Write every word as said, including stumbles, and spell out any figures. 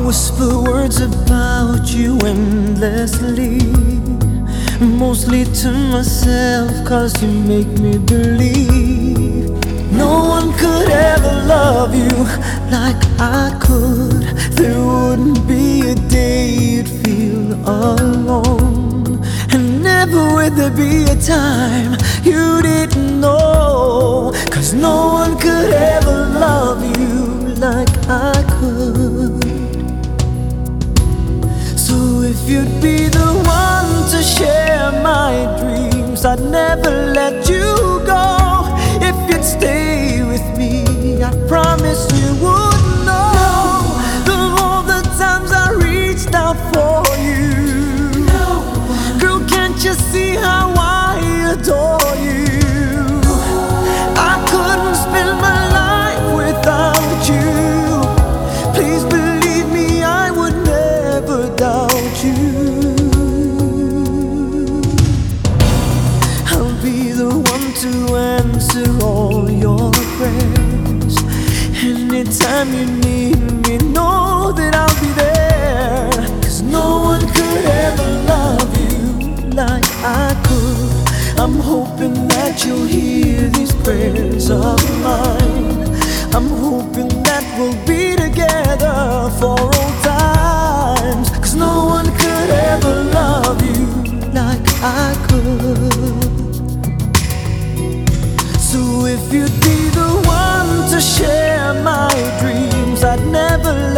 whisper words about you endlessly, mostly to myself, cause you make me believe no one could ever love you like I could. There wouldn't be a day you'd feel alone, and never would there be a time you didn't know, cause no one could ever love you like I could. So if you'd be the one to share my dreams, I'd never let you go. If you'd stay with me, I promise you would know the all the times I reached out for you. Girl, can't you see how I adore you? I couldn't spend my life without you. Please believe me, I would never doubt you. I'll be the one to answer all your prayers. Anytime you need me, know that I'll be there, cause no one could ever love you like I could. I'm hoping that you'll hear these prayers of mine. I'm hoping that we'll be together for old times, cause no one could ever love you like I could. So if you'd be the one to share my dreams, I'd never